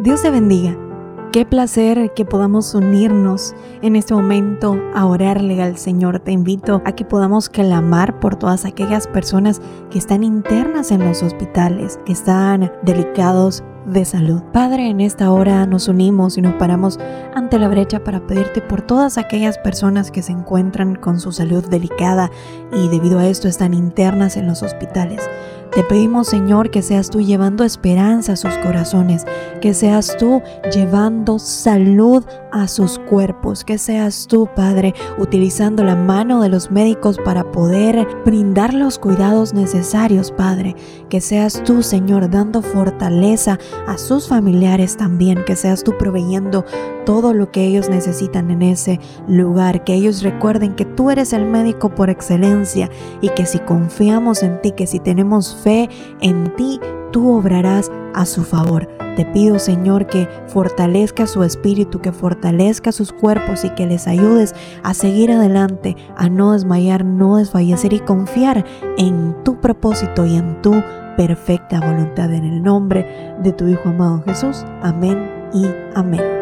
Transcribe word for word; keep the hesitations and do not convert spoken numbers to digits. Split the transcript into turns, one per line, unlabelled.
Dios te bendiga. Qué placer que podamos unirnos en este momento a orarle al Señor. Te invito a que podamos clamar por todas aquellas personas que están internas en los hospitales, que están delicados de salud. Padre, en esta hora nos unimos y nos paramos ante la brecha para pedirte por todas aquellas personas que se encuentran con su salud delicada y debido a esto están internas en los hospitales. Te pedimos, Señor, que seas tú llevando esperanza a sus corazones, que seas tú llevando salud a sus cuerpos, que seas tú, Padre, utilizando la mano de los médicos para poder brindar los cuidados necesarios, Padre, que seas tú, Señor, dando fortaleza a sus familiares también, que seas tú proveyendo todo lo que ellos necesitan en ese lugar, que ellos recuerden que tú eres el médico por excelencia y que si confiamos en ti, que si tenemos fe en ti, tú obrarás a su favor. Te pido, Señor, que fortalezca su espíritu, que fortalezca sus cuerpos y que les ayudes a seguir adelante, a no desmayar, no desfallecer y confiar en tu propósito y en tu perfecta voluntad. En el nombre de tu Hijo amado Jesús. Amén y amén.